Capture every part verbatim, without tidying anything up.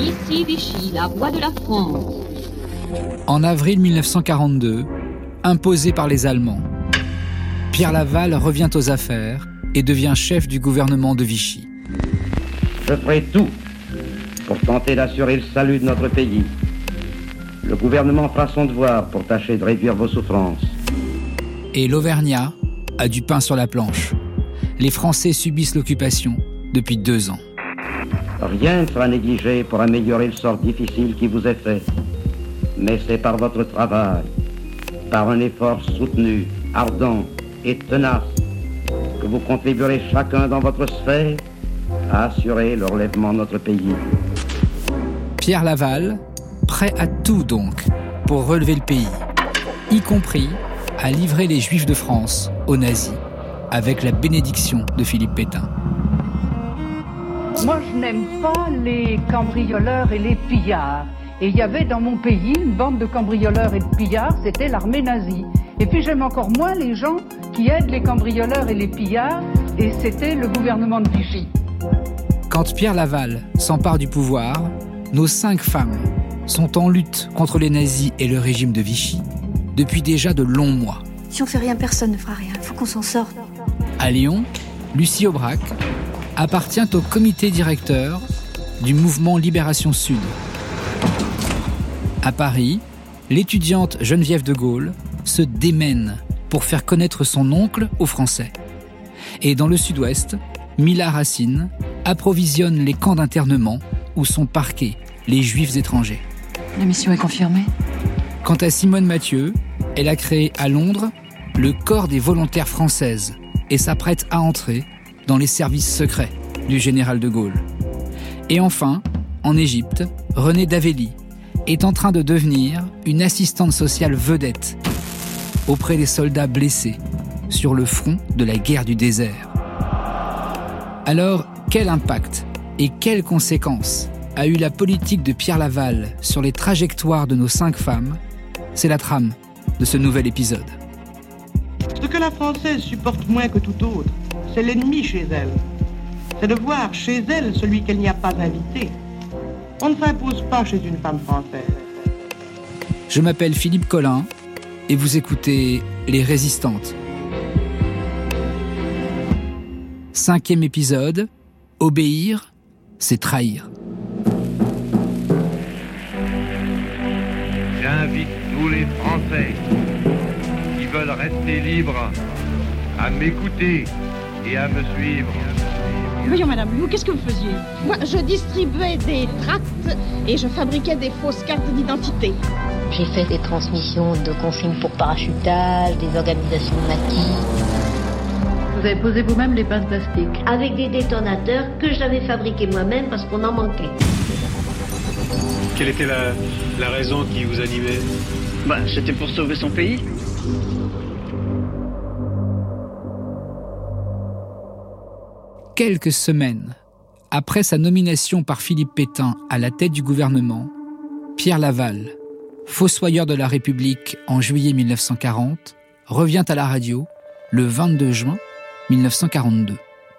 Ici Vichy, la voix de la France. En avril mille neuf cent quarante-deux, imposé par les Allemands, Pierre Laval revient aux affaires et devient chef du gouvernement de Vichy. Je ferai tout pour tenter d'assurer le salut de notre pays. Le gouvernement fera son devoir pour tâcher de réduire vos souffrances. Et l'Auvergnat a du pain sur la planche. Les Français subissent l'occupation depuis deux ans. Rien ne sera négligé pour améliorer le sort difficile qui vous est fait. Mais c'est par votre travail, par un effort soutenu, ardent et tenace, que vous contribuerez chacun dans votre sphère à assurer le relèvement de notre pays. Pierre Laval, prêt à tout donc pour relever le pays, y compris à livrer les Juifs de France aux nazis, avec la bénédiction de Philippe Pétain. Moi, je n'aime pas les cambrioleurs et les pillards. Et il y avait dans mon pays une bande de cambrioleurs et de pillards, c'était l'armée nazie. Et puis j'aime encore moins les gens qui aident les cambrioleurs et les pillards, et c'était le gouvernement de Vichy. Quand Pierre Laval s'empare du pouvoir, nos cinq femmes sont en lutte contre les nazis et le régime de Vichy depuis déjà de longs mois. Si on fait rien, personne ne fera rien. Il faut qu'on s'en sorte. À Lyon, Lucie Aubrac appartient au comité directeur du mouvement Libération Sud. À Paris, l'étudiante Geneviève de Gaulle se démène pour faire connaître son oncle aux Français. Et dans le sud-ouest, Mila Racine approvisionne les camps d'internement où sont parqués les Juifs étrangers. La mission est confirmée. Quant à Simone Mathieu, elle a créé à Londres le corps des volontaires françaises et s'apprête à entrer dans les services secrets du général de Gaulle. Et enfin, en Égypte, Renée Davelli est en train de devenir une assistante sociale vedette auprès des soldats blessés sur le front de la guerre du désert. Alors, quel impact et quelles conséquences a eu la politique de Pierre Laval sur les trajectoires de nos cinq femmes? C'est la trame de ce nouvel épisode. Ce que la Française supporte moins que tout autre, c'est l'ennemi chez elle. C'est de voir chez elle celui qu'elle n'y a pas invité. On ne s'impose pas chez une femme française. Je m'appelle Philippe Collin et vous écoutez Les Résistantes. Cinquième épisode, obéir, c'est trahir. J'invite tous les Français qui veulent rester libres à m'écouter et à me suivre. Voyons madame, vous, qu'est-ce que vous faisiez? Moi, je distribuais des tracts et je fabriquais des fausses cartes d'identité. J'ai fait des transmissions de consignes pour parachutage, des organisations de maquis. Vous avez posé vous-même les pinces plastique? Avec des détonateurs que j'avais fabriqués moi-même parce qu'on en manquait. Quelle était la, la raison qui vous animait? Bah, c'était pour sauver son pays. Quelques semaines après sa nomination par Philippe Pétain à la tête du gouvernement, Pierre Laval, fossoyeur de la République en juillet mille neuf cent quarante, revient à la radio le vingt-deux juin mille neuf cent quarante-deux.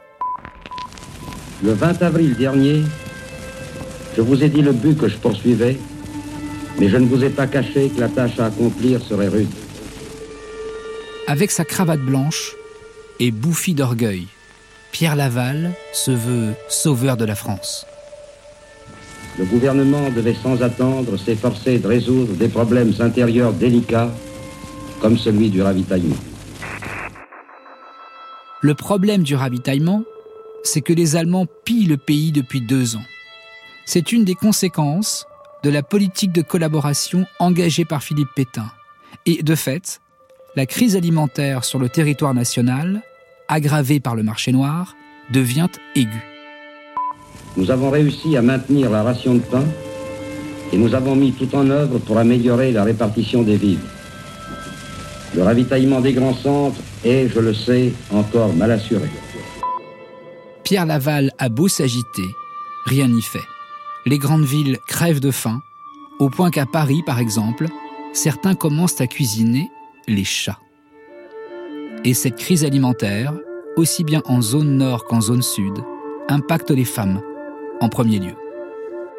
Le vingt avril dernier, je vous ai dit le but que je poursuivais, mais je ne vous ai pas caché que la tâche à accomplir serait rude. Avec sa cravate blanche et bouffi d'orgueil, Pierre Laval se veut sauveur de la France. Le gouvernement devait sans attendre s'efforcer de résoudre des problèmes intérieurs délicats, comme celui du ravitaillement. Le problème du ravitaillement, c'est que les Allemands pillent le pays depuis deux ans. C'est une des conséquences de la politique de collaboration engagée par Philippe Pétain. Et de fait, la crise alimentaire sur le territoire national, aggravée par le marché noir, devient aiguë. Nous avons réussi à maintenir la ration de pain et nous avons mis tout en œuvre pour améliorer la répartition des vivres. Le ravitaillement des grands centres est, je le sais, encore mal assuré. Pierre Laval a beau s'agiter, rien n'y fait. Les grandes villes crèvent de faim, au point qu'à Paris, par exemple, certains commencent à cuisiner les chats. Et cette crise alimentaire, aussi bien en zone nord qu'en zone sud, impacte les femmes en premier lieu.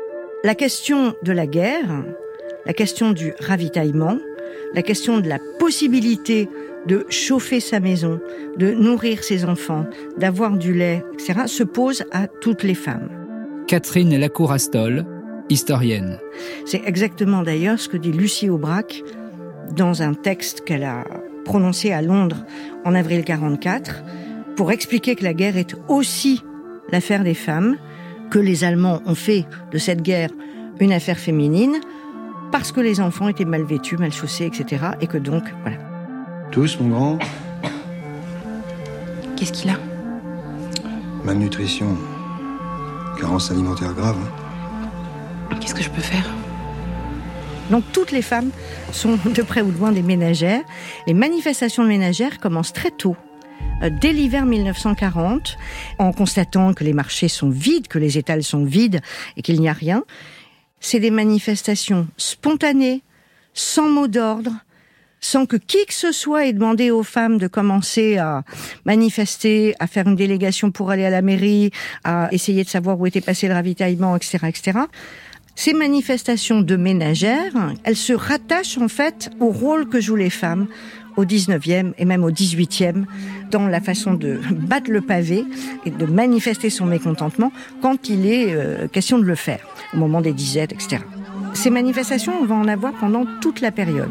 La question de la guerre, la question du ravitaillement, la question de la possibilité de chauffer sa maison, de nourrir ses enfants, d'avoir du lait, et cetera, se pose à toutes les femmes. Catherine Lacour-Astol, historienne. C'est exactement d'ailleurs ce que dit Lucie Aubrac dans un texte qu'elle a prononcé à Londres en avril quarante-quatre, pour expliquer que la guerre est aussi l'affaire des femmes, que les Allemands ont fait de cette guerre une affaire féminine, parce que les enfants étaient mal vêtus, mal chaussés, et cetera. Et que donc, voilà. Tous, mon grand. Qu'est-ce qu'il a ? Malnutrition. Carence alimentaire grave. Qu'est-ce que je peux faire ? Donc toutes les femmes sont de près ou de loin des ménagères. Les manifestations de ménagères commencent très tôt. Dès l'hiver mille neuf cent quarante, en constatant que les marchés sont vides, que les étals sont vides et qu'il n'y a rien. C'est des manifestations spontanées, sans mot d'ordre, sans que qui que ce soit ait demandé aux femmes de commencer à manifester, à faire une délégation pour aller à la mairie, à essayer de savoir où était passé le ravitaillement, et cetera, et cetera. Ces manifestations de ménagères, elles se rattachent en fait au rôle que jouent les femmes au dix-neuvième et même au dix-huitième dans la façon de battre le pavé et de manifester son mécontentement quand il est euh, question de le faire, au moment des disettes, et cetera. Ces manifestations, on va en avoir pendant toute la période.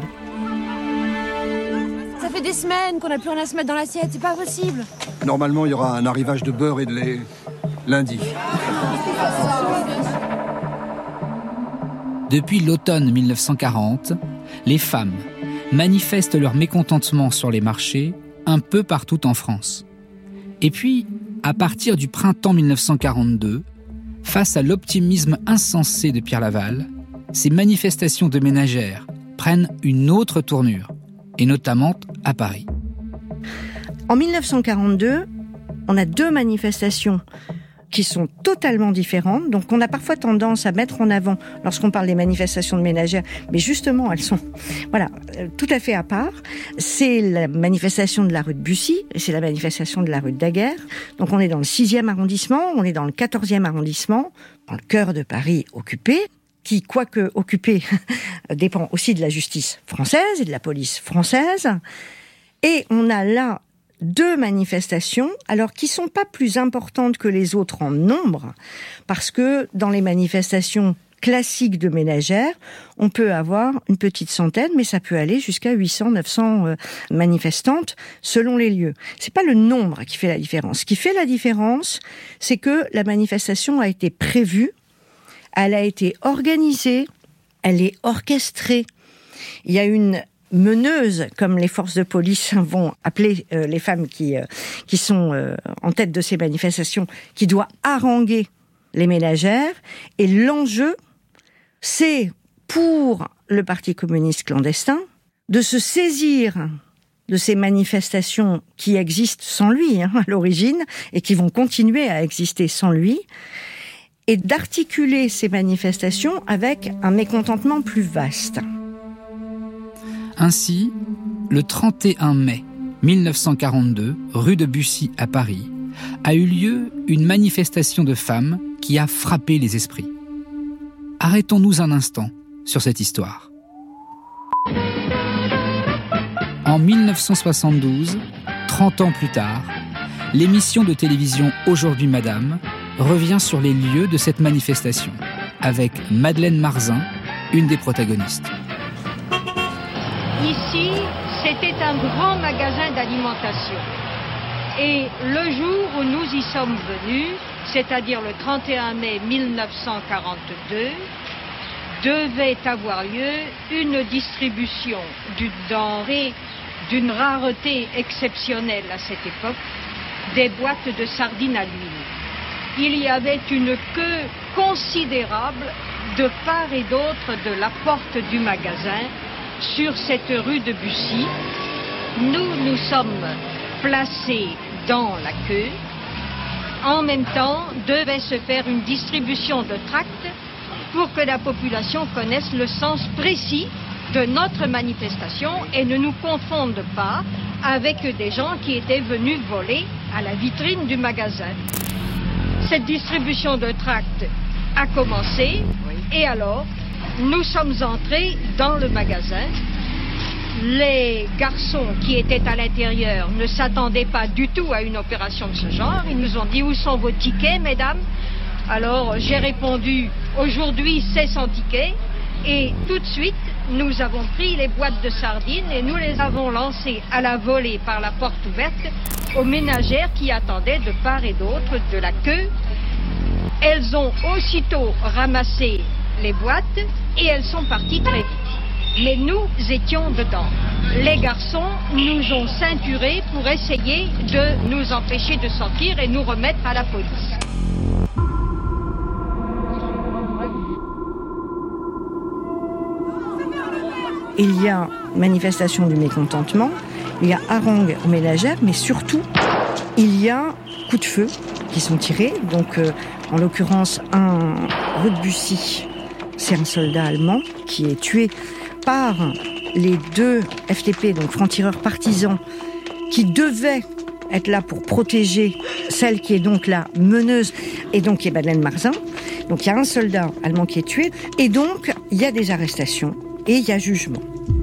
Ça fait des semaines qu'on n'a plus rien à se mettre dans l'assiette, c'est pas possible. Normalement, il y aura un arrivage de beurre et de lait lundi. Depuis l'automne mille neuf cent quarante, les femmes manifestent leur mécontentement sur les marchés un peu partout en France. Et puis, à partir du printemps mille neuf cent quarante-deux, face à l'optimisme insensé de Pierre Laval, ces manifestations de ménagères prennent une autre tournure, et notamment à Paris. En mille neuf cent quarante-deux, on a deux manifestations qui sont totalement différentes. Donc on a parfois tendance à mettre en avant lorsqu'on parle des manifestations de ménagères, mais justement elles sont voilà, tout à fait à part. C'est la manifestation de la rue de Bussy et c'est la manifestation de la rue de Daguerre. Donc on est dans le sixième arrondissement, on est dans le quatorzième arrondissement, dans le cœur de Paris occupé, qui, quoique occupé, dépend aussi de la justice française et de la police française. Et on a là deux manifestations, alors qui sont pas plus importantes que les autres en nombre, parce que dans les manifestations classiques de ménagères, on peut avoir une petite centaine, mais ça peut aller jusqu'à huit cents, neuf cents euh, manifestantes selon les lieux. C'est pas le nombre qui fait la différence. Ce qui fait la différence, c'est que la manifestation a été prévue, elle a été organisée, elle est orchestrée. Il y a une meneuse, comme les forces de police vont appeler euh, les femmes qui, euh, qui sont euh, en tête de ces manifestations, qui doit haranguer les ménagères. Et l'enjeu, c'est pour le Parti communiste clandestin de se saisir de ces manifestations qui existent sans lui hein, à l'origine et qui vont continuer à exister sans lui, et d'articuler ces manifestations avec un mécontentement plus vaste. Ainsi, le trente et un mai mille neuf cent quarante-deux, rue de Bussy à Paris, a eu lieu une manifestation de femmes qui a frappé les esprits. Arrêtons-nous un instant sur cette histoire. En mille neuf cent soixante-douze, trente ans plus tard, l'émission de télévision Aujourd'hui Madame revient sur les lieux de cette manifestation, avec Madeleine Marzin, une des protagonistes. Ici, c'était un grand magasin d'alimentation. Et le jour où nous y sommes venus, c'est-à-dire le trente et un mai mille neuf cent quarante-deux, devait avoir lieu une distribution d'une denrée d'une rareté exceptionnelle à cette époque, des boîtes de sardines à l'huile. Il y avait une queue considérable de part et d'autre de la porte du magasin sur cette rue de Bussy. Nous nous sommes placés dans la queue. En même temps, devait se faire une distribution de tracts pour que la population connaisse le sens précis de notre manifestation et ne nous confonde pas avec des gens qui étaient venus voler à la vitrine du magasin. Cette distribution de tracts a commencé. Oui. Et alors, nous sommes entrés dans le magasin. Les garçons qui étaient à l'intérieur ne s'attendaient pas du tout à une opération de ce genre. Ils nous ont dit, où sont vos tickets, mesdames? Alors, j'ai répondu, aujourd'hui, c'est sans ticket. Et tout de suite, nous avons pris les boîtes de sardines et nous les avons lancées à la volée par la porte ouverte aux ménagères qui attendaient de part et d'autre de la queue. Elles ont aussitôt ramassé les boîtes et elles sont parties très vite. Mais nous étions dedans. Les garçons nous ont ceinturés pour essayer de nous empêcher de sortir et nous remettre à la police. Il y a manifestation du mécontentement, il y a harangue aux ménagères, mais surtout, il y a coups de feu qui sont tirés. Donc, euh, en l'occurrence, un rue de Bussy, c'est un soldat allemand qui est tué par les deux F T P, donc francs-tireurs partisans, qui devaient être là pour protéger celle qui est donc la meneuse, et donc qui est Madeleine Marzin. Donc, il y a un soldat allemand qui est tué, et donc, il y a des arrestations. Et il y a jugement.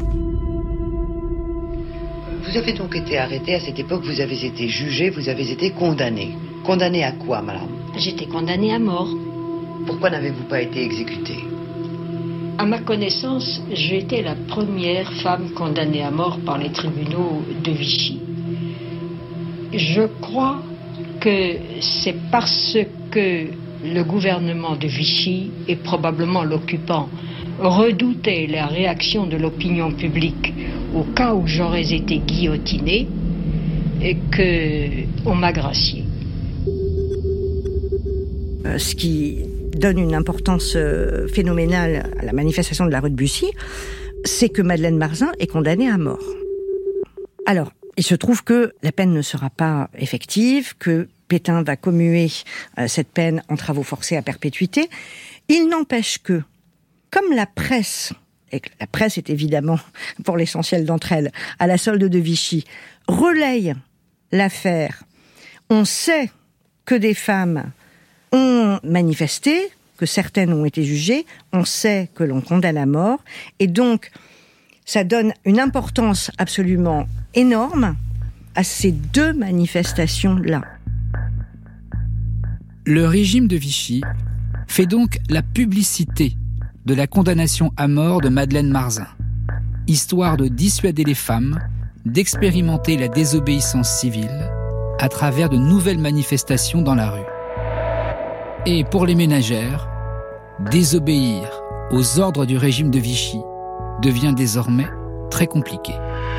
Vous avez donc été arrêté à cette époque, vous avez été jugé, vous avez été condamné. Condamné à quoi, madame? J'étais condamnée à mort. Pourquoi n'avez-vous pas été exécuté? À ma connaissance, j'ai été la première femme condamnée à mort par les tribunaux de Vichy. Je crois que c'est parce que le gouvernement de Vichy, et probablement l'occupant, redoutait la réaction de l'opinion publique au cas où j'aurais été guillotinée et qu'on m'a gracié. Euh, ce qui donne une importance euh, phénoménale à la manifestation de la rue de Bussy, c'est que Madeleine Marzin est condamnée à mort. Alors, il se trouve que la peine ne sera pas effective, que Pétain va commuer euh, cette peine en travaux forcés à perpétuité. Il n'empêche que, comme la presse, et la presse est évidemment, pour l'essentiel d'entre elles, à la solde de Vichy, relaye l'affaire, on sait que des femmes ont manifesté, que certaines ont été jugées, on sait que l'on condamne à mort, et donc ça donne une importance absolument énorme à ces deux manifestations-là. Le régime de Vichy fait donc la publicité de la condamnation à mort de Madeleine Marzin, histoire de dissuader les femmes d'expérimenter la désobéissance civile à travers de nouvelles manifestations dans la rue. Et pour les ménagères, désobéir aux ordres du régime de Vichy devient désormais très compliqué.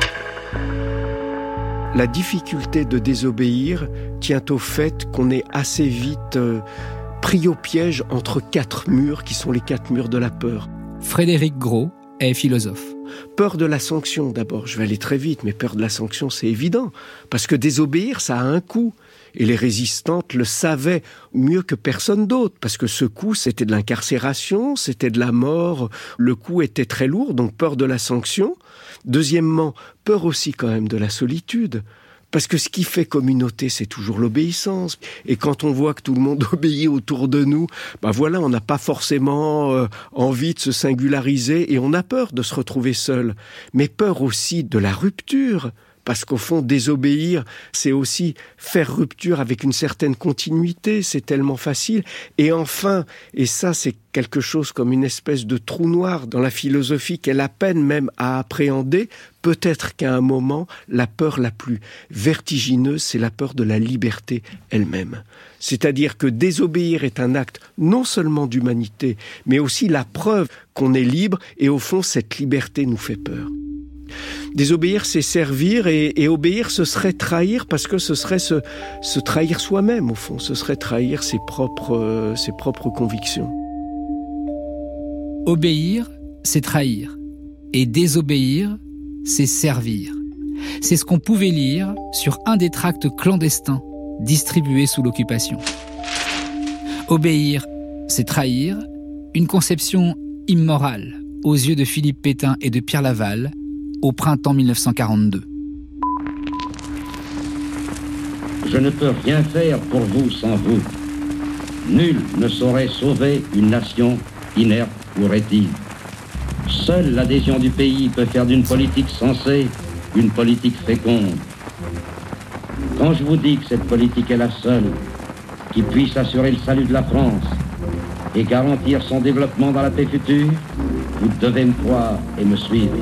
La difficulté de désobéir tient au fait qu'on est assez vite euh, pris au piège entre quatre murs qui sont les quatre murs de la peur. Frédéric Gros est philosophe. Peur de la sanction d'abord, je vais aller très vite, mais peur de la sanction c'est évident, parce que désobéir ça a un coût. Et les résistantes le savaient mieux que personne d'autre, parce que ce coût c'était de l'incarcération, c'était de la mort, le coût était très lourd, donc peur de la sanction. Deuxièmement, peur aussi quand même de la solitude. Parce que ce qui fait communauté, c'est toujours l'obéissance. Et quand on voit que tout le monde obéit autour de nous, ben voilà, on n'a pas forcément euh, envie de se singulariser et on a peur de se retrouver seul. Mais peur aussi de la rupture. Parce qu'au fond, désobéir, c'est aussi faire rupture avec une certaine continuité, c'est tellement facile. Et enfin, et ça c'est quelque chose comme une espèce de trou noir dans la philosophie qu'elle a peine même à appréhender, peut-être qu'à un moment, la peur la plus vertigineuse, c'est la peur de la liberté elle-même. C'est-à-dire que désobéir est un acte non seulement d'humanité, mais aussi la preuve qu'on est libre, et au fond, cette liberté nous fait peur. Désobéir, c'est servir, et, et obéir, ce serait trahir, parce que ce serait se, se trahir soi-même, au fond. Ce serait trahir ses propres, euh, ses propres convictions. Obéir, c'est trahir. Et désobéir, c'est servir. C'est ce qu'on pouvait lire sur un des tracts clandestins distribués sous l'occupation. Obéir, c'est trahir, une conception immorale aux yeux de Philippe Pétain et de Pierre Laval, au printemps mille neuf cent quarante-deux. Je ne peux rien faire pour vous sans vous. Nul ne saurait sauver une nation inerte ou rétive. Seule l'adhésion du pays peut faire d'une politique sensée une politique féconde. Quand je vous dis que cette politique est la seule qui puisse assurer le salut de la France et garantir son développement dans la paix future, vous devez me croire et me suivre.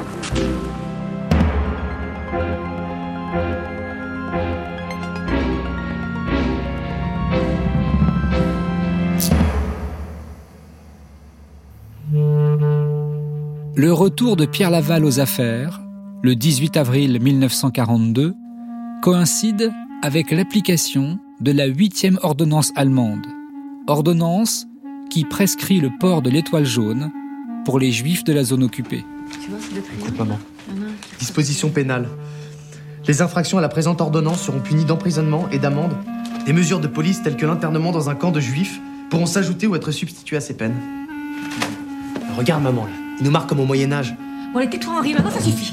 Le retour de Pierre Laval aux affaires, le dix-huit avril mille neuf cent quarante-deux, coïncide avec l'application de la huitième ordonnance allemande, ordonnance qui prescrit le port de l'étoile jaune pour les juifs de la zone occupée. Écoute, maman. Disposition pénale. Les infractions à la présente ordonnance seront punies d'emprisonnement et d'amende. Des mesures de police telles que l'internement dans un camp de juifs pourront s'ajouter ou être substituées à ces peines. Regarde, maman, là. Il nous marque comme au Moyen-Âge. Bon, allez, tais-toi, Henri, maintenant ça suffit.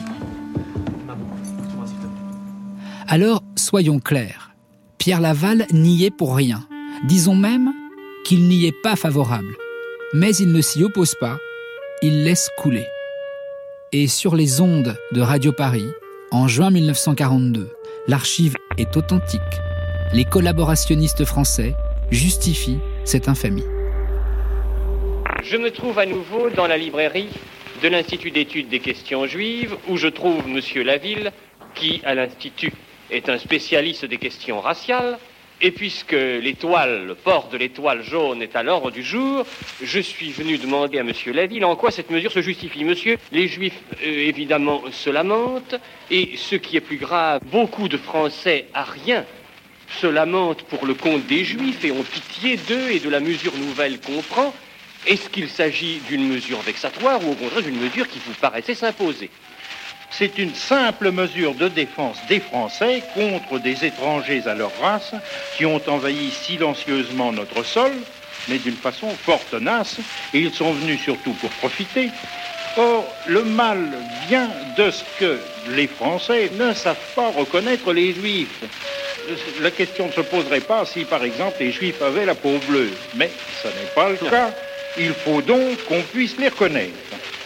Alors, soyons clairs. Pierre Laval n'y est pour rien. Disons même qu'il n'y est pas favorable. Mais il ne s'y oppose pas. Il laisse couler. Et sur les ondes de Radio Paris, en juin mille neuf cent quarante-deux, l'archive est authentique. Les collaborationnistes français justifient cette infamie. Je me trouve à nouveau dans la librairie de l'Institut d'études des questions juives, où je trouve Monsieur Laville, qui, à l'Institut, est un spécialiste des questions raciales. Et puisque l'étoile, le port de l'étoile jaune est à l'ordre du jour, je suis venu demander à Monsieur Laville en quoi cette mesure se justifie. Monsieur, les Juifs, euh, évidemment, se lamentent, et ce qui est plus grave, beaucoup de Français à rien se lamentent pour le compte des Juifs et ont pitié d'eux et de la mesure nouvelle qu'on prend. Est-ce qu'il s'agit d'une mesure vexatoire ou au contraire d'une mesure qui vous paraissait s'imposer ? C'est une simple mesure de défense des Français contre des étrangers à leur race qui ont envahi silencieusement notre sol, mais d'une façon fort tenace, et ils sont venus surtout pour profiter. Or, le mal vient de ce que les Français ne savent pas reconnaître les Juifs. La question ne se poserait pas si, par exemple, les Juifs avaient la peau bleue, mais ce n'est pas le cas. Il faut donc qu'on puisse les reconnaître.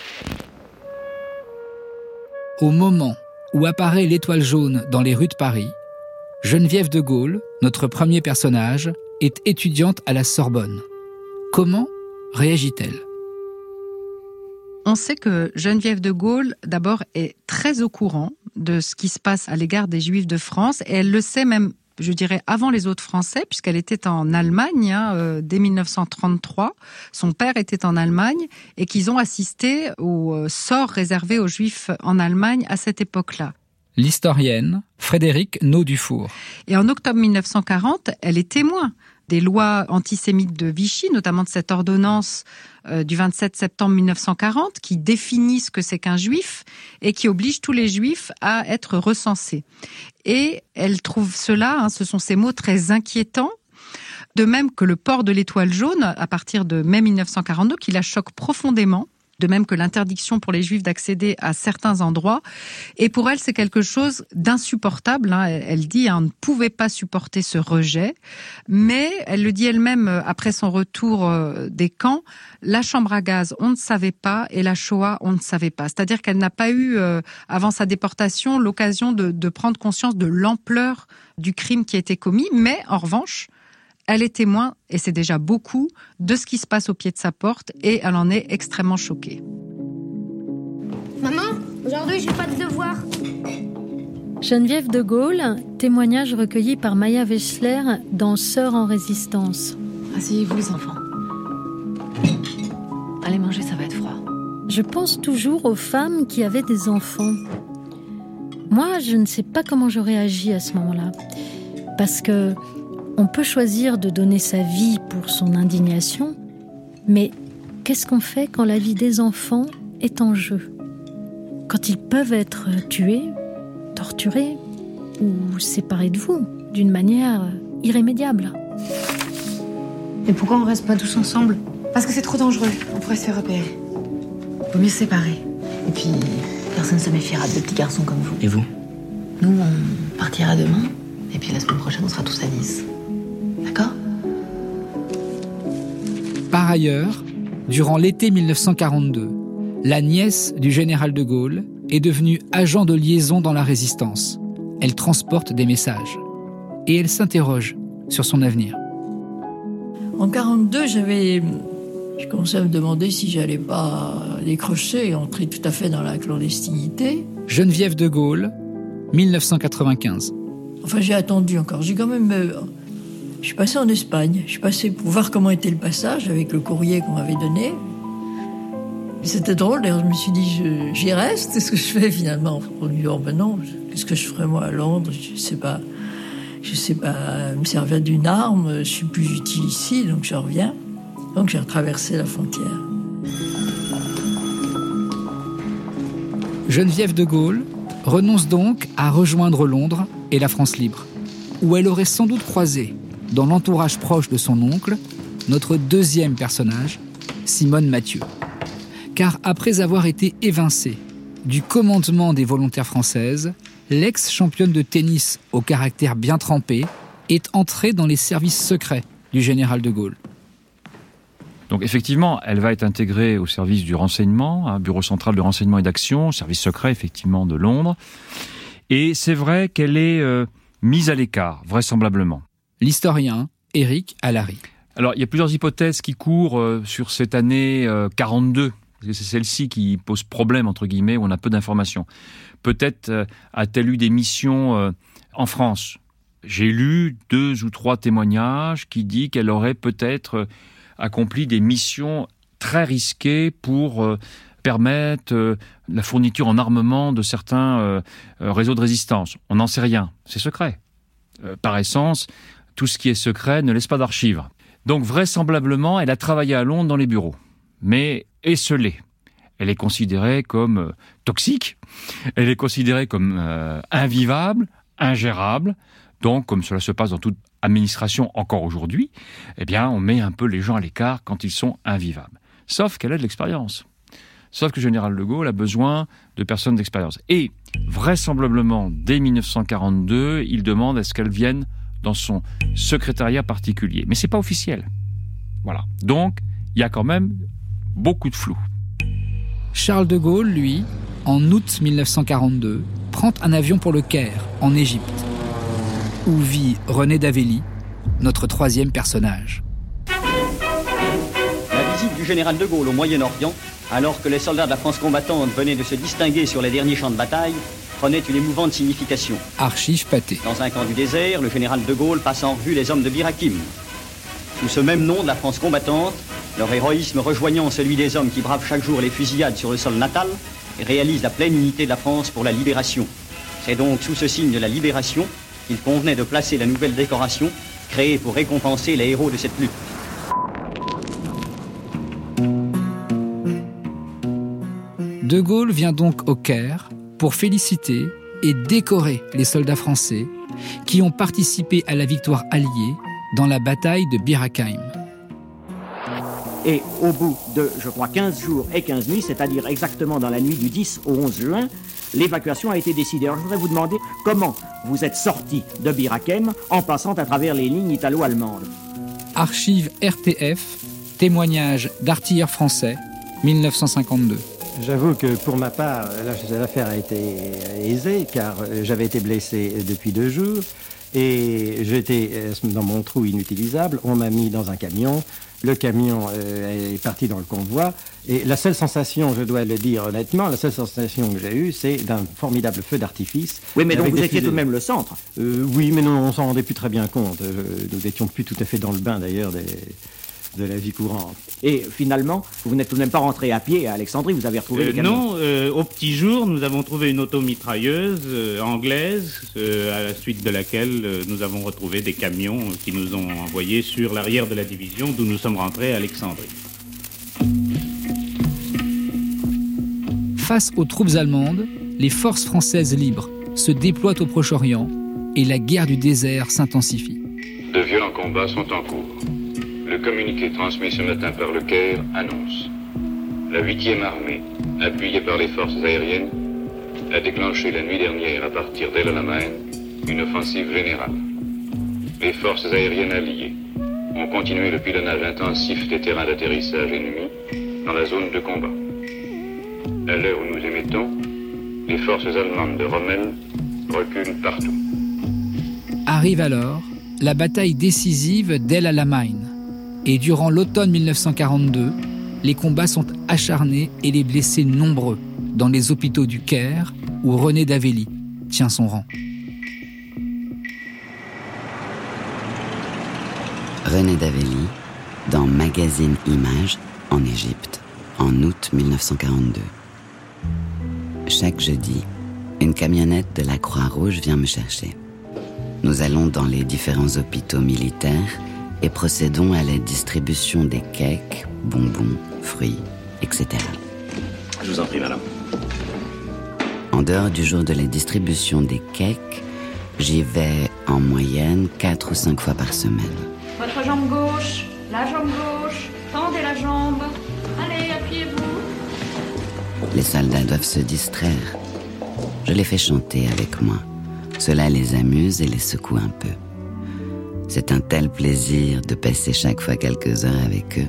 Au moment où apparaît l'étoile jaune dans les rues de Paris, Geneviève de Gaulle, notre premier personnage, est étudiante à la Sorbonne. Comment réagit-elle ? On sait que Geneviève de Gaulle, d'abord, est très au courant de ce qui se passe à l'égard des Juifs de France, et elle le sait même, je dirais, avant les autres Français, puisqu'elle était en Allemagne hein, euh, dès mille neuf cent trente-trois. Son père était en Allemagne et qu'ils ont assisté au euh, sort réservé aux Juifs en Allemagne à cette époque-là. L'historienne Frédérique Naud-Dufour. Et en octobre mille neuf cent quarante, elle est témoin des lois antisémites de Vichy, notamment de cette ordonnance euh, du vingt-sept septembre mille neuf cent quarante, qui définit ce que c'est qu'un juif et qui oblige tous les juifs à être recensés. Et elle trouve cela, hein, ce sont ces mots très inquiétants, de même que le port de l'étoile jaune, à partir de mai mille neuf cent quarante-deux, qui la choque profondément, de même que l'interdiction pour les Juifs d'accéder à certains endroits. Et pour elle, c'est quelque chose d'insupportable. Hein. Elle dit, hein, on ne pouvait pas supporter ce rejet. Mais elle le dit elle-même après son retour des camps, la chambre à gaz, on ne savait pas, et la Shoah, on ne savait pas. C'est-à-dire qu'elle n'a pas eu, euh, avant sa déportation, l'occasion de, de prendre conscience de l'ampleur du crime qui a été commis. Mais en revanche, elle est témoin, et c'est déjà beaucoup, de ce qui se passe au pied de sa porte, et elle en est extrêmement choquée. Maman, aujourd'hui, j'ai pas de devoir. Geneviève de Gaulle, témoignage recueilli par Maya Wechsler dans Sœurs en résistance. Asseyez-vous, les enfants. Allez manger, ça va être froid. Je pense toujours aux femmes qui avaient des enfants. Moi, je ne sais pas comment j'aurais agi à ce moment-là. Parce que on peut choisir de donner sa vie pour son indignation, mais qu'est-ce qu'on fait quand la vie des enfants est en jeu ? Quand ils peuvent être tués, torturés ou séparés de vous d'une manière irrémédiable. Et pourquoi on reste pas tous ensemble ? Parce que c'est trop dangereux, on pourrait se faire repérer. Vaut mieux se séparer. Et puis, personne ne se méfiera de petits garçons comme vous. Et vous ? Nous, on partira demain, et puis la semaine prochaine, on sera tous à Nice. D'accord ? Par ailleurs, Durant l'été mille neuf cent quarante-deux, la nièce du général de Gaulle est devenue agent de liaison dans la résistance. Elle transporte des messages. Et elle s'interroge sur son avenir. En quarante-deux, j'avais... Je commençais à me demander si j'allais pas décrocher et entrer tout à fait dans la clandestinité. Geneviève de Gaulle, mille neuf cent quatre-vingt-quinze. Enfin, j'ai attendu encore. J'ai quand même... Euh, je suis passé en Espagne. Je suis passé pour voir comment était le passage avec le courrier qu'on m'avait donné. C'était drôle, d'ailleurs, je me suis dit, je, j'y reste. Qu'est-ce que je fais finalement? On me dit, oh ben non, qu'est-ce que je ferais moi à Londres? Je sais pas. Je sais pas me servir d'une arme. Je suis plus utile ici, donc je reviens. Donc j'ai retraversé la frontière. Geneviève de Gaulle renonce donc à rejoindre Londres et la France libre, où elle aurait sans doute croisé, dans l'entourage proche de son oncle, notre deuxième personnage, Simone Mathieu. Car après avoir été évincée du commandement des volontaires françaises, l'ex-championne de tennis au caractère bien trempé est entrée dans les services secrets du général de Gaulle. Donc effectivement, elle va être intégrée au service du renseignement, un bureau central de renseignement et d'action, service secret effectivement de Londres. Et c'est vrai qu'elle est euh, mise à l'écart, vraisemblablement. L'historien Éric Allary. Alors il y a plusieurs hypothèses qui courent euh, sur cette année euh, quarante-deux. C'est celle-ci qui pose problème, entre guillemets, où on a peu d'informations. Peut-être euh, a-t-elle eu des missions euh, en France. J'ai lu deux ou trois témoignages qui disent qu'elle aurait peut-être... Euh, accompli des missions très risquées pour euh, permettre euh, la fourniture en armement de certains euh, euh, réseaux de résistance. On n'en sait rien, c'est secret. Euh, par essence, tout ce qui est secret ne laisse pas d'archives. Donc vraisemblablement, elle a travaillé à Londres dans les bureaux, mais esselée. Elle est considérée comme euh, toxique, elle est considérée comme euh, invivable, ingérable. Donc, comme cela se passe dans toute administration encore aujourd'hui, eh bien, on met un peu les gens à l'écart quand ils sont invivables. Sauf qu'elle a de l'expérience. Sauf que le général de Gaulle a besoin de personnes d'expérience. Et vraisemblablement, dès mille neuf cent quarante-deux, il demande à ce qu'elle vienne dans son secrétariat particulier. Mais c'est pas officiel. Voilà. Donc, il y a quand même beaucoup de flou. Charles de Gaulle, lui, en août mille neuf cent quarante-deux, prend un avion pour le Caire, en Égypte, où vit René Davelli, notre troisième personnage. La visite du général de Gaulle au Moyen-Orient, alors que les soldats de la France combattante venaient de se distinguer sur les derniers champs de bataille, prenait une émouvante signification. Archive Pathé. Dans un camp du désert, le général de Gaulle passe en revue les hommes de Bir Hakeim. Sous ce même nom de la France combattante, leur héroïsme rejoignant celui des hommes qui bravent chaque jour les fusillades sur le sol natal et réalisent la pleine unité de la France pour la libération. C'est donc sous ce signe de la libération qu'il convenait de placer la nouvelle décoration créée pour récompenser les héros de cette lutte. De Gaulle vient donc au Caire pour féliciter et décorer les soldats français qui ont participé à la victoire alliée dans la bataille de Bir Hakeim. Et au bout de, je crois, quinze jours et quinze nuits, c'est-à-dire exactement dans la nuit du dix au onze juin, l'évacuation a été décidée. Alors je voudrais vous demander comment vous êtes sorti de Bir Hakeim en passant à travers les lignes italo-allemandes. Archive R T F, témoignage d'artilleurs français, mille neuf cent cinquante-deux. J'avoue que pour ma part, l'affaire a été aisée car j'avais été blessé depuis deux jours et j'étais dans mon trou inutilisable. On m'a mis dans un camion. Le camion euh, est parti dans le convoi et la seule sensation, je dois le dire honnêtement, la seule sensation que j'ai eue, c'est d'un formidable feu d'artifice. Oui, mais donc vous étiez tout de même le centre. euh, Oui, mais non, on s'en rendait plus très bien compte. Euh, nous n'étions plus tout à fait dans le bain d'ailleurs des... de la vie courante. Et finalement, vous n'êtes tout de même pas rentré à pied à Alexandrie, vous avez retrouvé euh, le camion. Non, euh, au petit jour, nous avons trouvé une automitrailleuse euh, anglaise, euh, à la suite de laquelle euh, nous avons retrouvé des camions euh, qui nous ont envoyés sur l'arrière de la division d'où nous sommes rentrés à Alexandrie. Face aux troupes allemandes, les forces françaises libres se déploient au Proche-Orient et la guerre du désert s'intensifie. De violents combats sont en cours. Le communiqué transmis ce matin par le Caire annonce: la huitième armée, appuyée par les forces aériennes, a déclenché la nuit dernière à partir d'El Alamein une offensive générale. Les forces aériennes alliées ont continué le pilonnage intensif des terrains d'atterrissage ennemis dans la zone de combat. À l'heure où nous émettons, les forces allemandes de Rommel reculent partout. Arrive alors la bataille décisive d'El Alamein. Et durant l'automne mille neuf cent quarante-deux, les combats sont acharnés et les blessés nombreux dans les hôpitaux du Caire où René Davelli tient son rang. René Davelli, dans Magazine Images, en Égypte, en août mille neuf cent quarante-deux. Chaque jeudi, une camionnette de la Croix-Rouge vient me chercher. Nous allons dans les différents hôpitaux militaires et procédons à la distribution des cakes, bonbons, fruits, et cetera. Je vous en prie, madame. En dehors du jour de la distribution des cakes, j'y vais en moyenne quatre ou cinq fois par semaine. Votre jambe gauche, la jambe gauche, tendez la jambe. Allez, appuyez-vous. Les soldats doivent se distraire. Je les fais chanter avec moi. Cela les amuse et les secoue un peu. C'est un tel plaisir de passer chaque fois quelques heures avec eux.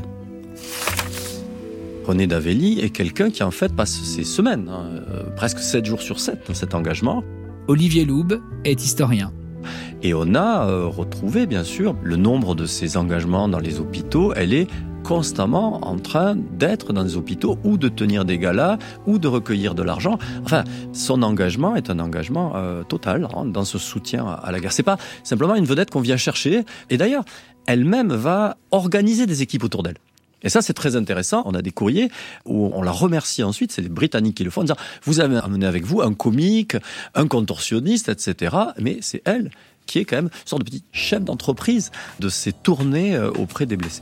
René Davelli est quelqu'un qui en fait passe ses semaines, hein, euh, presque sept jours sur sept dans cet engagement. Olivier Loube est historien. Et on a euh, retrouvé, bien sûr, le nombre de ces engagements dans les hôpitaux. Elle est constamment en train d'être dans des hôpitaux ou de tenir des galas ou de recueillir de l'argent. Enfin, son engagement est un engagement euh, total hein, dans ce soutien à la guerre. C'est pas simplement une vedette qu'on vient chercher. Et d'ailleurs, elle-même va organiser des équipes autour d'elle. Et ça, c'est très intéressant. On a des courriers où on la remercie ensuite. C'est les Britanniques qui le font en disant « Vous avez amené avec vous un comique, un contorsionniste, et cetera » Mais c'est elle qui est quand même une sorte de petit chef d'entreprise de ces tournées auprès des blessés.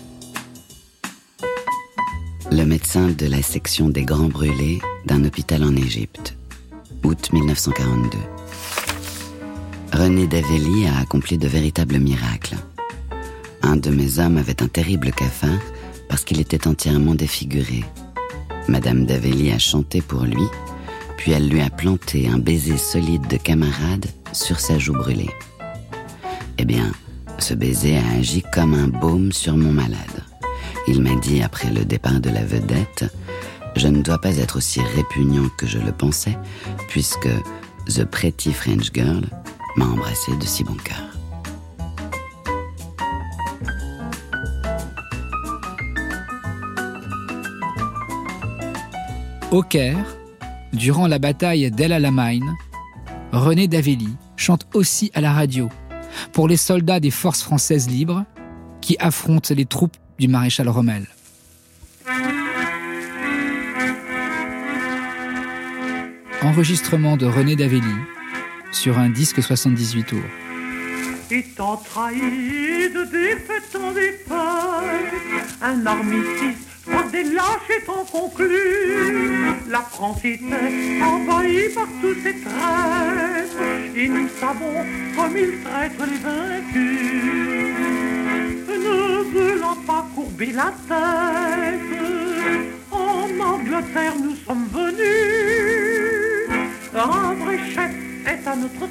Le médecin de la section des grands brûlés d'un hôpital en Égypte, août mille neuf cent quarante-deux. René Davelli a accompli de véritables miracles. Un de mes hommes avait un terrible cafard parce qu'il était entièrement défiguré. Madame Davelli a chanté pour lui, puis elle lui a planté un baiser solide de camarade sur sa joue brûlée. Eh bien, ce baiser a agi comme un baume sur mon malade. Il m'a dit après le départ de la vedette, « Je ne dois pas être aussi répugnant que je le pensais, puisque The Pretty French Girl m'a embrassé de si bon cœur. » Au Caire, durant la bataille d'El Alamein, René Davelli chante aussi à la radio pour les soldats des forces françaises libres qui affrontent les troupes du maréchal Rommel. Enregistrement de René Davelli sur un disque soixante-dix-huit tours. Étant trahi de défaite en défaite, un armistice sans des lâches étant conclu, la France était envahie par tous ses traîtres, et nous savons comme ils traitent les vaincus. Ne voulant pas courber la tête, en Angleterre nous sommes venus, un vrai chef est à notre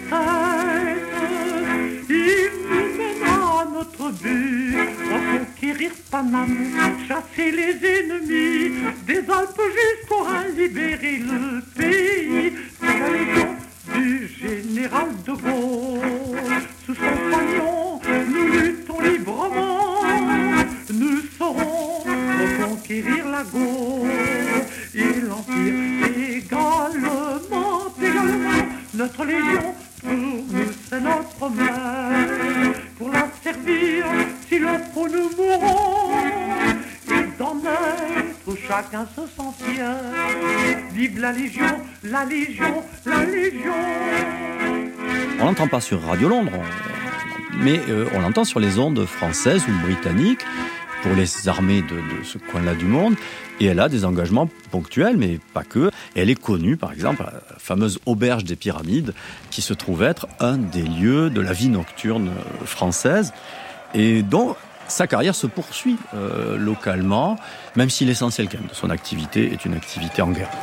tête, il nous mènera à notre but, reconquérir Paname, chasser les ennemis, des Alpes jusqu'au Rhin, libérer le pays, c'est la légion du général de Gaulle, sous son panion, nous luttons librement, nous saurons reconquérir la Gaule et l'Empire également, également, notre légion, pour nous c'est notre mère, pour la servir, si le faut nous mourrons, et d'en être chacun se sent fier, vive la Légion, la Légion, la Légion. On l'entend pas sur Radio Londres, on... mais euh, on l'entend sur les ondes françaises ou britanniques pour les armées de, de ce coin-là du monde. Et elle a des engagements ponctuels, mais pas que. Et elle est connue, par exemple, à la fameuse auberge des Pyramides, qui se trouve être un des lieux de la vie nocturne française, et dont sa carrière se poursuit euh, localement, même si l'essentiel quand même de son activité est une activité en guerre.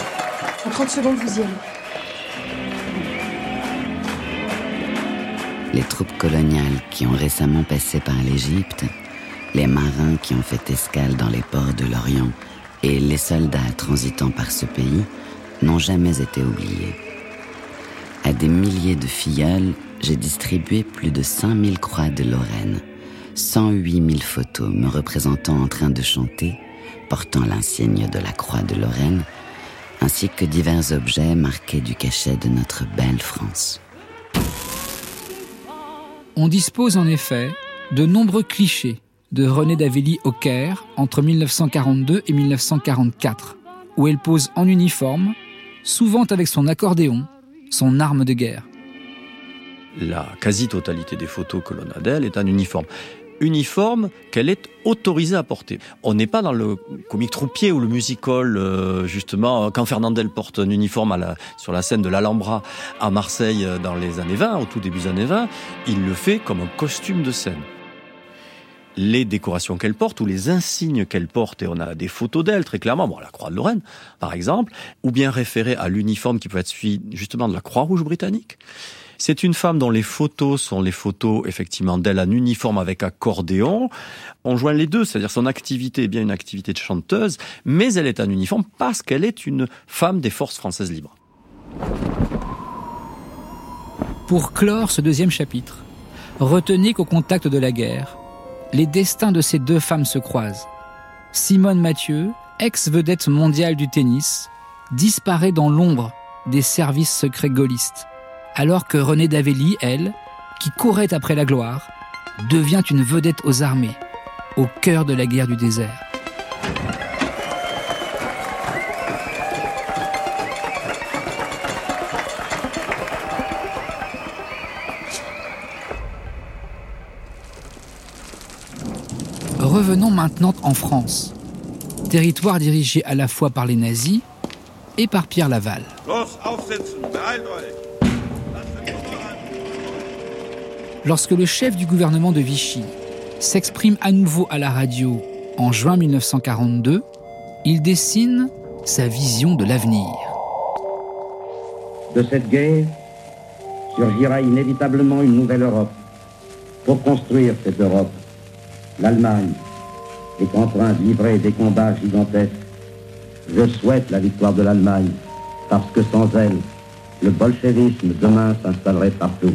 En trente secondes, vous y allez. les troupes coloniales qui ont récemment passé par l'Égypte, les marins qui ont fait escale dans les ports de l'Orient et les soldats transitant par ce pays n'ont jamais été oubliés. À des milliers de filleuls, j'ai distribué plus de cinq mille croix de Lorraine, cent huit mille photos me représentant en train de chanter, portant l'insigne de la croix de Lorraine, ainsi que divers objets marqués du cachet de notre belle France. On dispose en effet de nombreux clichés de Renée d'Avélie au Caire entre mille neuf cent quarante-deux et mille neuf cent quarante-quatre, où elle pose en uniforme, souvent avec son accordéon, son arme de guerre. La quasi-totalité des photos que l'on a d'elle est en uniforme. Uniforme qu'elle est autorisée à porter. On n'est pas dans le comique troupier ou le musical, euh, justement, quand Fernandel porte un uniforme à la, sur la scène de l'Alhambra à Marseille dans les années vingt, au tout début des années vingt, il le fait comme un costume de scène. Les décorations qu'elle porte ou les insignes qu'elle porte, et on a des photos d'elle très clairement, bon, la Croix de Lorraine par exemple, ou bien référées à l'uniforme qui peut être celui justement de la Croix-Rouge britannique. C'est une femme dont les photos sont les photos effectivement d'elle en uniforme avec accordéon. On joint les deux, c'est-à-dire son activité est bien une activité de chanteuse, mais elle est en uniforme parce qu'elle est une femme des forces françaises libres. Pour clore ce deuxième chapitre, retenez qu'au contact de la guerre, les destins de ces deux femmes se croisent. Simone Mathieu, ex-vedette mondiale du tennis, disparaît dans l'ombre des services secrets gaullistes, alors que Renée d'Avélie, elle, qui courait après la gloire, devient une vedette aux armées, au cœur de la guerre du désert. Revenons maintenant en France, territoire dirigé à la fois par les nazis et par Pierre Laval. Lorsque le chef du gouvernement de Vichy s'exprime à nouveau à la radio en juin mille neuf cent quarante-deux, il dessine sa vision de l'avenir. De cette guerre surgira inévitablement une nouvelle Europe. Pour construire cette Europe, l'Allemagne est en train de livrer des combats gigantesques. Je souhaite la victoire de l'Allemagne, parce que sans elle, le bolchevisme demain s'installerait partout.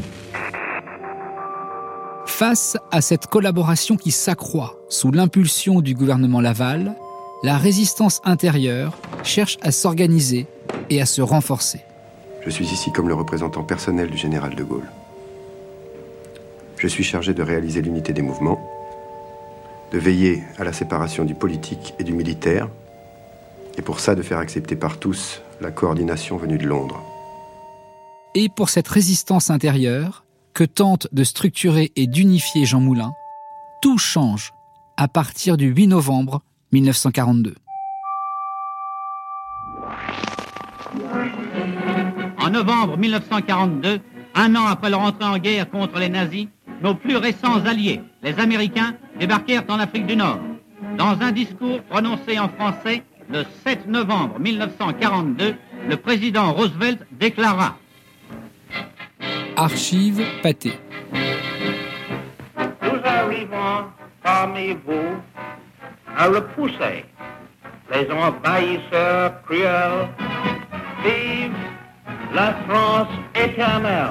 Face à cette collaboration qui s'accroît sous l'impulsion du gouvernement Laval, la résistance intérieure cherche à s'organiser et à se renforcer. Je suis ici comme le représentant personnel du général de Gaulle. Je suis chargé de réaliser l'unité des mouvements, de veiller à la séparation du politique et du militaire, et pour ça de faire accepter par tous la coordination venue de Londres. Et pour cette résistance intérieure, que tente de structurer et d'unifier Jean Moulin, tout change à partir du huit novembre mille neuf cent quarante-deux. En novembre mille neuf cent quarante-deux, un an après leur entrée en guerre contre les nazis, nos plus récents alliés, les Américains, débarquèrent en Afrique du Nord. Dans un discours prononcé en français le sept novembre mille neuf cent quarante-deux, le président Roosevelt déclara: Archives Pathé. Nous arrivons parmi vous à repousser les envahisseurs cruels. Vive la France éternelle!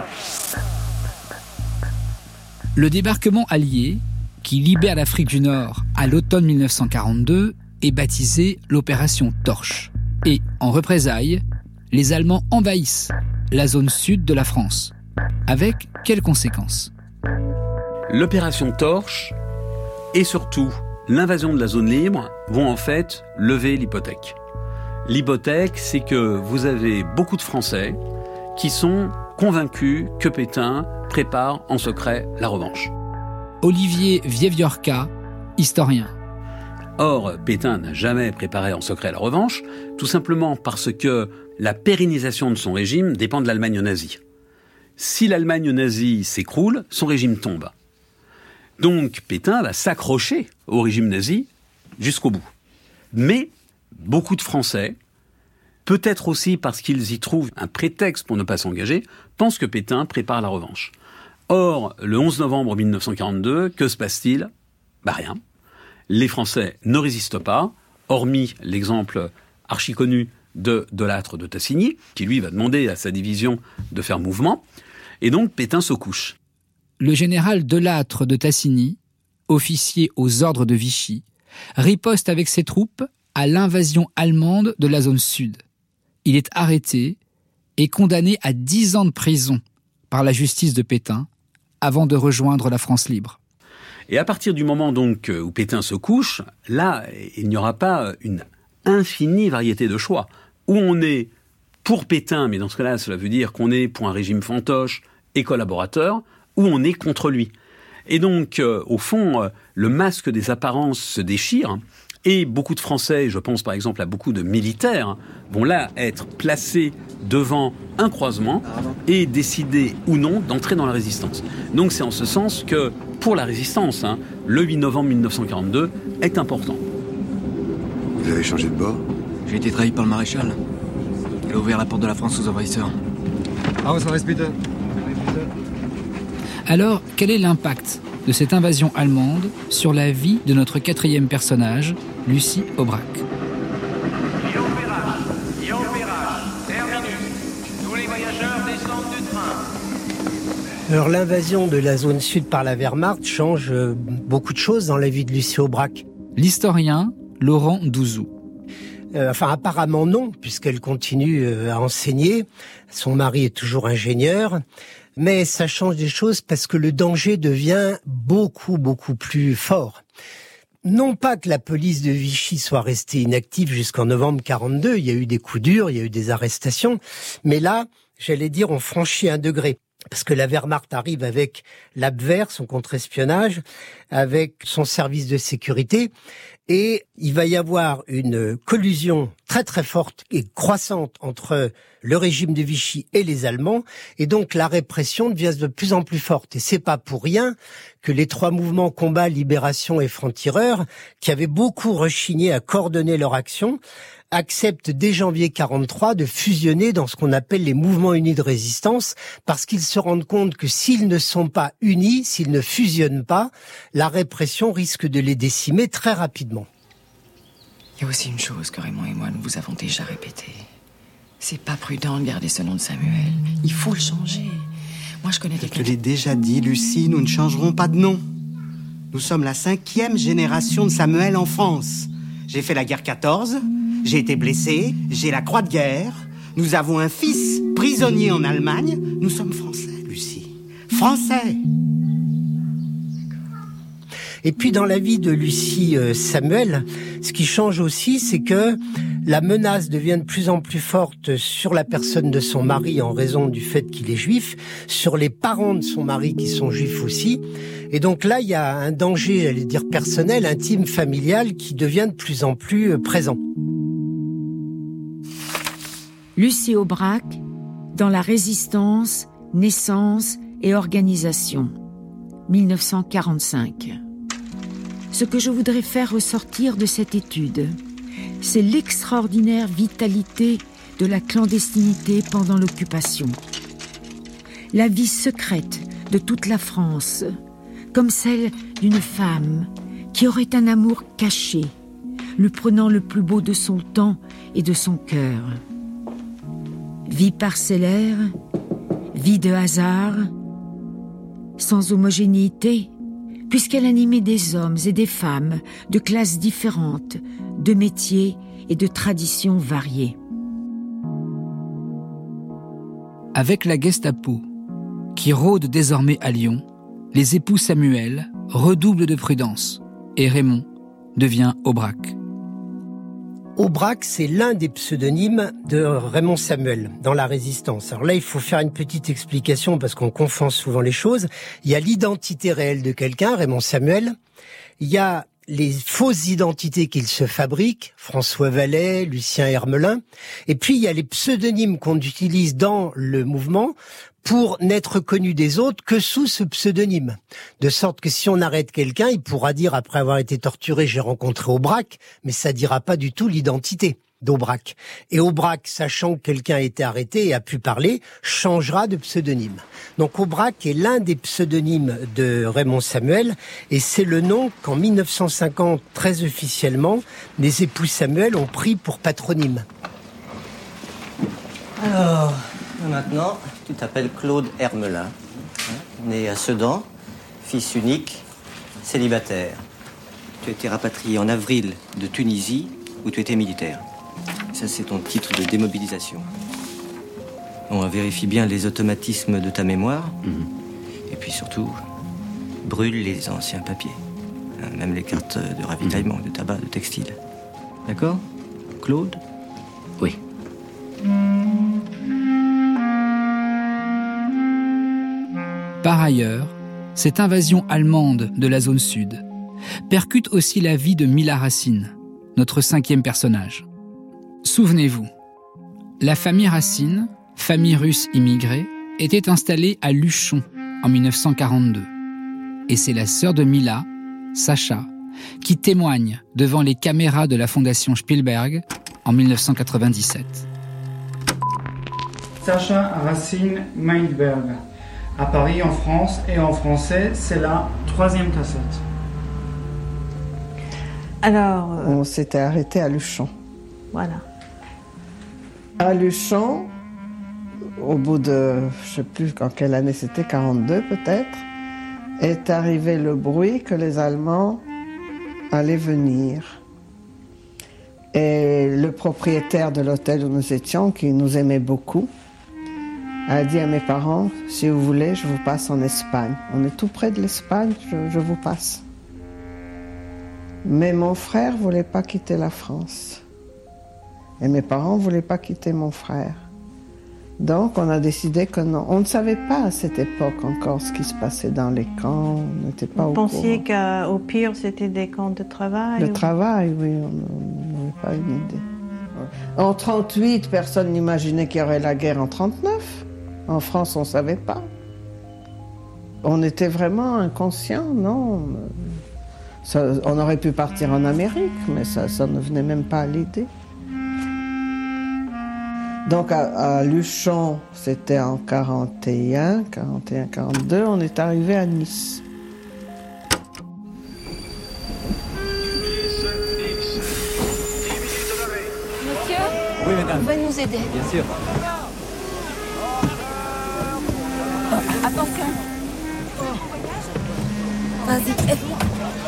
Le débarquement allié, qui libère l'Afrique du Nord à l'automne mille neuf cent quarante-deux, est baptisé l'opération Torche. Et, en représailles, les Allemands envahissent la zone sud de la France. Avec quelles conséquences ? L'opération Torche et surtout l'invasion de la zone libre vont en fait lever l'hypothèque. L'hypothèque, c'est que vous avez beaucoup de Français qui sont convaincus que Pétain prépare en secret la revanche. Olivier Vieviorka, historien. Or, Pétain n'a jamais préparé en secret la revanche, tout simplement parce que la pérennisation de son régime dépend de l'Allemagne nazie. Si l'Allemagne nazie s'écroule, son régime tombe. Donc Pétain va s'accrocher au régime nazi jusqu'au bout. Mais beaucoup de Français, peut-être aussi parce qu'ils y trouvent un prétexte pour ne pas s'engager, pensent que Pétain prépare la revanche. Or, le onze novembre mille neuf cent quarante-deux, que se passe-t-il ? Bah rien. Les Français ne résistent pas, hormis l'exemple archi-connu de Delattre de Tassigny, qui lui va demander à sa division de faire mouvement, et donc Pétain se couche. Le général Delattre de Tassigny, officier aux ordres de Vichy, riposte avec ses troupes à l'invasion allemande de la zone sud. Il est arrêté et condamné à dix ans de prison par la justice de Pétain avant de rejoindre la France libre. Et à partir du moment donc où Pétain se couche, là, il n'y aura pas une infinie variété de choix. Où on est pour Pétain, mais dans ce cas-là, cela veut dire qu'on est pour un régime fantoche et collaborateur, ou on est contre lui. Et donc, euh, au fond, euh, le masque des apparences se déchire, et beaucoup de Français, je pense par exemple à beaucoup de militaires, vont là être placés devant un croisement et décider ou non d'entrer dans la résistance. Donc c'est en ce sens que, pour la résistance, hein, le huit novembre mille neuf cent quarante-deux est important. Vous avez changé de bord ? J'ai été trahi par le maréchal. Il a ouvert la porte de la France aux envahisseurs. Alors, quel est l'impact de cette invasion allemande sur la vie de notre quatrième personnage, Lucie Aubrac ? Tous les voyageurs descendent du train. Alors l'invasion de la zone sud par la Wehrmacht change beaucoup de choses dans la vie de Lucie Aubrac. L'historien Laurent Douzou. Euh, enfin, apparemment non, puisqu'elle continue euh, à enseigner. Son mari est toujours ingénieur. Mais ça change des choses parce que le danger devient beaucoup, beaucoup plus fort. Non pas que la police de Vichy soit restée inactive jusqu'en novembre quarante-deux. Il y a eu des coups durs, il y a eu des arrestations. Mais là, j'allais dire, on franchit un degré. Parce que la Wehrmacht arrive avec l'Abwehr, son contre-espionnage, avec son service de sécurité, et il va y avoir une collusion très très forte et croissante entre le régime de Vichy et les Allemands, et donc la répression devient de plus en plus forte. Et c'est pas pour rien que les trois mouvements combat, libération et francs-tireurs, qui avaient beaucoup rechigné à coordonner leur action, acceptent dès janvier quarante-trois de fusionner dans ce qu'on appelle les mouvements unis de résistance, parce qu'ils se rendent compte que s'ils ne sont pas unis, s'ils ne fusionnent pas, la répression risque de les décimer très rapidement. Il y a aussi une chose que Raymond et moi nous vous avons déjà répétée. C'est pas prudent de garder ce nom de Samuel. Il faut le changer. Moi, je connais quelqu'un... Je te l'ai déjà dit, Lucie, nous ne changerons pas de nom. Nous sommes la cinquième génération de Samuel en France. J'ai fait la guerre quatorze... J'ai été blessé, j'ai la croix de guerre. Nous avons un fils prisonnier en Allemagne. Nous sommes français, Lucie. Français. Et puis dans la vie de Lucie euh, Samuel, ce qui change aussi, c'est que la menace devient de plus en plus forte sur la personne de son mari en raison du fait qu'il est juif, sur les parents de son mari qui sont juifs aussi. Et donc là, il y a un danger, j'allais dire personnel, intime, familial, qui devient de plus en plus euh, présent. Lucie Aubrac, dans la résistance, naissance et organisation, mille neuf cent quarante-cinq. Ce que je voudrais faire ressortir de cette étude, c'est l'extraordinaire vitalité de la clandestinité pendant l'occupation. La vie secrète de toute la France, comme celle d'une femme qui aurait un amour caché, lui prenant le plus beau de son temps et de son cœur. Vie parcellaire, vie de hasard, sans homogénéité, puisqu'elle animait des hommes et des femmes de classes différentes, de métiers et de traditions variées. Avec la Gestapo, qui rôde désormais à Lyon, les époux Samuel redoublent de prudence et Raymond devient Aubrac. Aubrac, c'est l'un des pseudonymes de Raymond Samuel dans la Résistance. Alors là, il faut faire une petite explication parce qu'on confond souvent les choses. Il y a l'identité réelle de quelqu'un, Raymond Samuel. Il y a les fausses identités qu'il se fabrique, François Vallet, Lucien Hermelin. Et puis, il y a les pseudonymes qu'on utilise dans le mouvement pour n'être connu des autres que sous ce pseudonyme. De sorte que si on arrête quelqu'un, il pourra dire, après avoir été torturé, j'ai rencontré Aubrac, mais ça dira pas du tout l'identité. d'Aubrac. Et Aubrac, sachant que quelqu'un a été arrêté et a pu parler, changera de pseudonyme. Donc Aubrac est l'un des pseudonymes de Raymond Samuel, et c'est le nom qu'en mille neuf cent cinquante, très officiellement, les époux Samuel ont pris pour patronyme. Alors, maintenant, tu t'appelles Claude Hermelin, hein, né à Sedan, fils unique, célibataire. Tu as été rapatrié en avril de Tunisie, où tu étais militaire. Ça, c'est ton titre de démobilisation. On vérifie bien les automatismes de ta mémoire. Mmh. Et puis surtout, brûle les anciens papiers. Même les cartes de ravitaillement, de tabac, de textile. D'accord, Claude ? Oui. Par ailleurs, cette invasion allemande de la zone sud percute aussi la vie de Mila Racine, notre cinquième personnage. Souvenez-vous, la famille Racine, famille russe immigrée, était installée à Luchon en mille neuf cent quarante-deux. Et c'est la sœur de Mila, Sacha, qui témoigne devant les caméras de la Fondation Spielberg en mille neuf cent quatre-vingt-dix-sept. Sacha Racine Meindberg. À Paris, en France, et en français, c'est la troisième cassette. Alors... Euh... On s'était arrêté à Luchon. Voilà. À Luchon, au bout de, je ne sais plus en quelle année c'était, quarante-deux peut-être, est arrivé le bruit que les Allemands allaient venir. Et le propriétaire de l'hôtel où nous étions, qui nous aimait beaucoup, a dit à mes parents, si vous voulez, je vous passe en Espagne. On est tout près de l'Espagne, je, je vous passe. Mais mon frère ne voulait pas quitter la France. Et mes parents ne voulaient pas quitter mon frère. Donc on a décidé que non. On ne savait pas à cette époque encore ce qui se passait dans les camps. On n'était pas Vous au pensiez courant. qu'au pire c'était des camps de travail? Le ou... travail, oui, on n'avait pas une idée. En trente-huit, personne n'imaginait qu'il y aurait la guerre en trente-neuf. En France, on ne savait pas. On était vraiment inconscients, non. Ça, on aurait pu partir en Amérique, mais ça, ça ne venait même pas à l'idée. Donc à, à Luchon, c'était en quarante et un, quarante et un, quarante-deux, on est arrivé à Nice. Monsieur, oui, madame. vous pouvez nous aider? Bien sûr. Attention. Vas-y, aide-moi.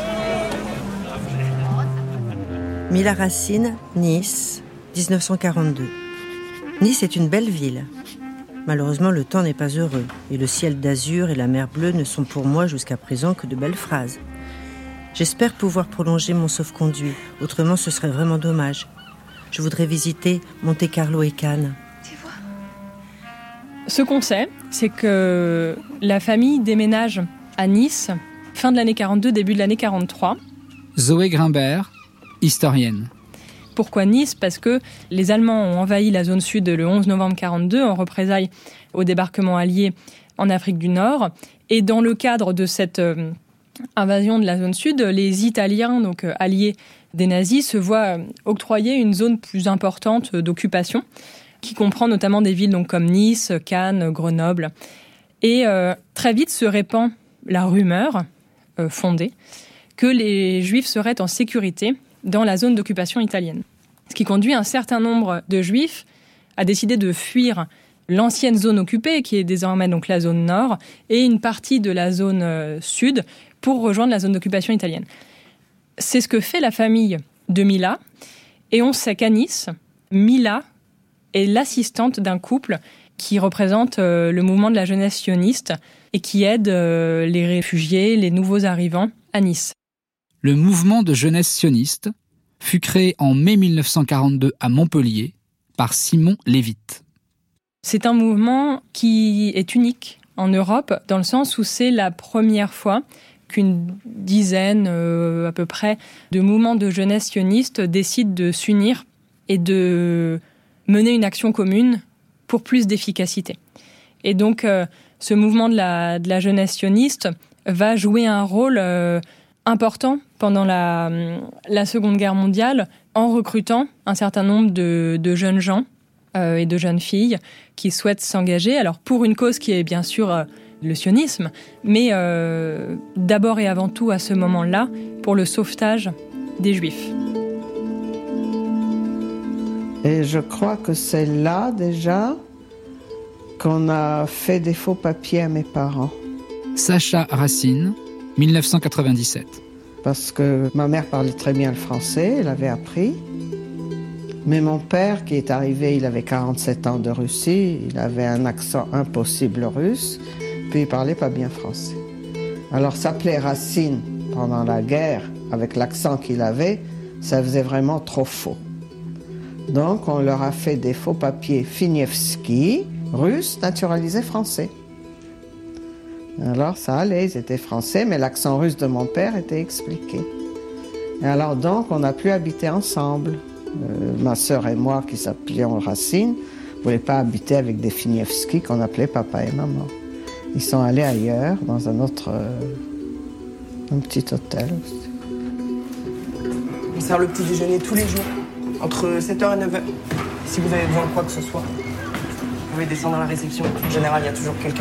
Mila Racine, Nice, dix-neuf cent quarante-deux. Nice est une belle ville. Malheureusement, le temps n'est pas heureux, et le ciel d'azur et la mer bleue ne sont pour moi jusqu'à présent que de belles phrases. J'espère pouvoir prolonger mon sauf-conduit, autrement ce serait vraiment dommage. Je voudrais visiter Monte-Carlo et Cannes. Ce qu'on sait, c'est que la famille déménage à Nice, fin de l'année quarante-deux, début de l'année quarante-trois. Zoé Grimbert, historienne. Pourquoi Nice ? Parce que les Allemands ont envahi la zone sud le onze novembre quarante-deux en représailles au débarquement allié en Afrique du Nord. Et dans le cadre de cette euh, invasion de la zone sud, les Italiens, donc euh, alliés des nazis, se voient octroyer une zone plus importante d'occupation, qui comprend notamment des villes donc, comme Nice, Cannes, Grenoble. Et euh, très vite se répand la rumeur euh, fondée que les Juifs seraient en sécurité dans la zone d'occupation italienne. Ce qui conduit un certain nombre de Juifs à décider de fuir l'ancienne zone occupée, qui est désormais donc la zone nord, et une partie de la zone euh, sud, pour rejoindre la zone d'occupation italienne. C'est ce que fait la famille de Mila, et on sait qu'à Nice, Mila est l'assistante d'un couple qui représente euh, le mouvement de la jeunesse sioniste et qui aide euh, les réfugiés, les nouveaux arrivants à Nice. Le mouvement de jeunesse sioniste fut créé en mai mille neuf cent quarante-deux à Montpellier par Simon Lévite. C'est un mouvement qui est unique en Europe dans le sens où c'est la première fois qu'une dizaine euh, à peu près de mouvements de jeunesse sionistes décident de s'unir et de mener une action commune pour plus d'efficacité. Et donc, euh, ce mouvement de la, de la jeunesse sioniste va jouer un rôle euh, important pendant la, la Seconde Guerre mondiale en recrutant un certain nombre de, de jeunes gens euh, et de jeunes filles qui souhaitent s'engager, alors pour une cause qui est bien sûr euh, le sionisme, mais euh, d'abord et avant tout à ce moment-là, pour le sauvetage des Juifs. Et je crois que c'est là déjà qu'on a fait des faux papiers à mes parents. Sacha Racine, dix-neuf cent quatre-vingt-dix-sept. Parce que ma mère parlait très bien le français, elle avait appris. Mais mon père, qui est arrivé, il avait quarante-sept ans de Russie, il avait un accent impossible russe, puis il parlait pas bien français. Alors s'appeler Racine pendant la guerre, avec l'accent qu'il avait, ça faisait vraiment trop faux. Donc on leur a fait des faux papiers Finievski, russe, naturalisé français. Alors ça allait, ils étaient français, mais l'accent russe de mon père était expliqué. Et alors donc, on n'a plus habité ensemble. Euh, ma sœur et moi, qui s'appelions Racine, ne voulaient pas habiter avec des Finievski qu'on appelait papa et maman. Ils sont allés ailleurs, dans un autre... Euh, un petit hôtel. On sert le petit déjeuner tous les jours, entre sept heures et neuf heures. Si vous avez besoin de quoi que ce soit, vous pouvez descendre à la réception. En général, il y a toujours quelqu'un.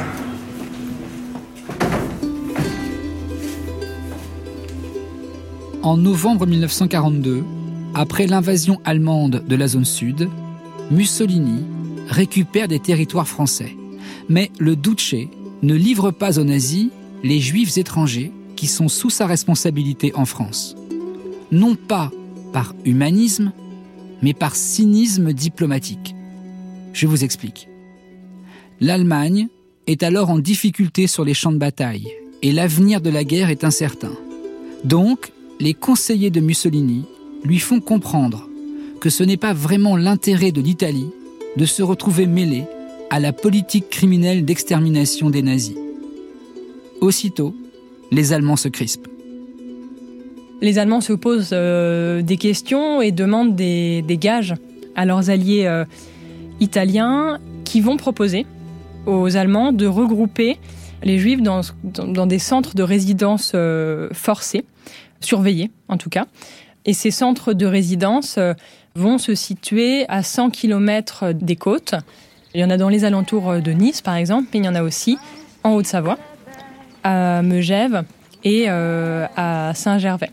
En novembre dix-neuf cent quarante-deux, après l'invasion allemande de la zone sud, Mussolini récupère des territoires français. Mais le Duce ne livre pas aux nazis les juifs étrangers qui sont sous sa responsabilité en France. Non pas par humanisme, mais par cynisme diplomatique. Je vous explique. L'Allemagne est alors en difficulté sur les champs de bataille et l'avenir de la guerre est incertain. Donc, les conseillers de Mussolini lui font comprendre que ce n'est pas vraiment l'intérêt de l'Italie de se retrouver mêlée à la politique criminelle d'extermination des nazis. Aussitôt, les Allemands se crispent. Les Allemands se posent euh, des questions et demandent des, des gages à leurs alliés euh, italiens qui vont proposer aux Allemands de regrouper les Juifs dans, dans, dans des centres de résidence euh, forcés, surveillés en tout cas. Et ces centres de résidence euh, vont se situer à cent kilomètres des côtes. Il y en a dans les alentours de Nice par exemple, mais il y en a aussi en Haute-Savoie, à Megève et euh, à Saint-Gervais.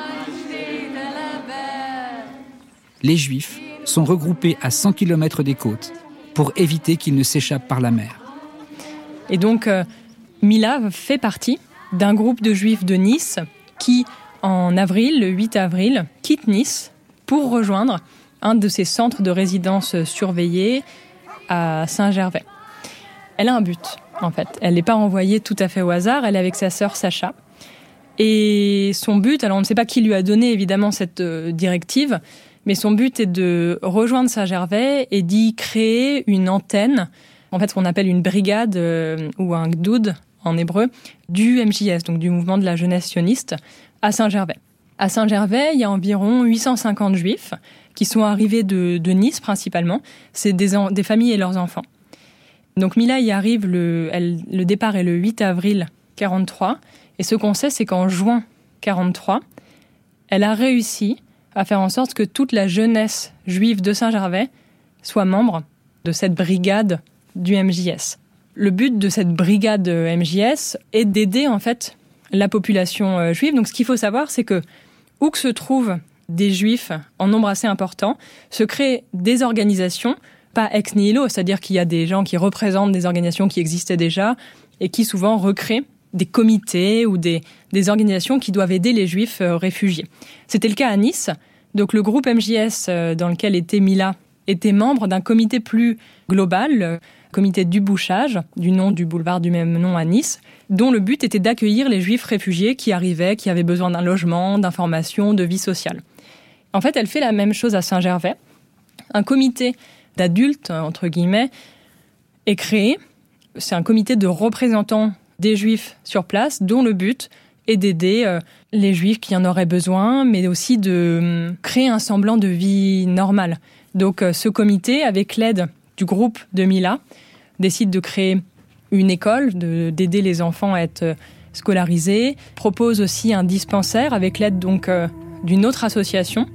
Les Juifs sont regroupés à cent kilomètres des côtes pour éviter qu'ils ne s'échappent par la mer. Et donc, euh, Mila fait partie d'un groupe de Juifs de Nice qui, en avril, le huit avril, quitte Nice pour rejoindre un de ces centres de résidence surveillés à Saint-Gervais. Elle a un but, en fait. Elle n'est pas renvoyée tout à fait au hasard, elle est avec sa sœur Sacha. Et son but, alors on ne sait pas qui lui a donné évidemment cette euh, directive, mais son but est de rejoindre Saint-Gervais et d'y créer une antenne, en fait ce qu'on appelle une brigade euh, ou un gdoud en hébreu, du M J S, donc du mouvement de la jeunesse sioniste, à Saint-Gervais. À Saint-Gervais, il y a environ huit cent cinquante juifs qui sont arrivés de, de Nice principalement. C'est des, en, des familles et leurs enfants. Donc Mila y arrive, le, elle, le départ est le huit avril quarante-trois. Et ce qu'on sait, c'est qu'en juin quarante-trois, elle a réussi à faire en sorte que toute la jeunesse juive de Saint-Gervais soit membre de cette brigade du M J S. Le but de cette brigade M J S est d'aider en fait la population juive. Donc ce qu'il faut savoir, c'est que où que se trouvent des juifs en nombre assez important, se créent des organisations, pas ex nihilo, c'est-à-dire qu'il y a des gens qui représentent des organisations qui existaient déjà et qui souvent recréent des comités ou des, des organisations qui doivent aider les juifs euh, réfugiés. C'était le cas à Nice. Donc le groupe M J S euh, dans lequel était Mila était membre d'un comité plus global, le comité du Bouchage, du nom du boulevard du même nom à Nice, dont le but était d'accueillir les juifs réfugiés qui arrivaient, qui avaient besoin d'un logement, d'informations, de vie sociale. En fait, elle fait la même chose à Saint-Gervais. Un comité d'adultes, entre guillemets, est créé. C'est un comité de représentants des juifs sur place, dont le but est d'aider euh, les juifs qui en auraient besoin, mais aussi de euh, créer un semblant de vie normale. Donc euh, ce comité, avec l'aide du groupe de Mila, décide de créer une école, de, d'aider les enfants à être euh, scolarisés, propose aussi un dispensaire avec l'aide donc euh, d'une autre association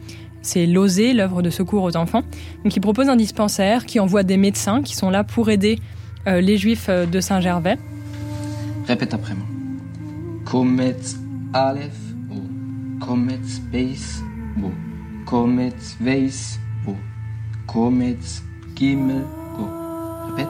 c'est l'O S E, l'œuvre de secours aux enfants. Donc, il propose un dispensaire qui envoie des médecins qui sont là pour aider euh, les Juifs de Saint-Gervais. Répète après moi. Kometz Aleph, O. Kometz Beis, O. Kometz Veis, O. Kometz Gimel, O. Répète.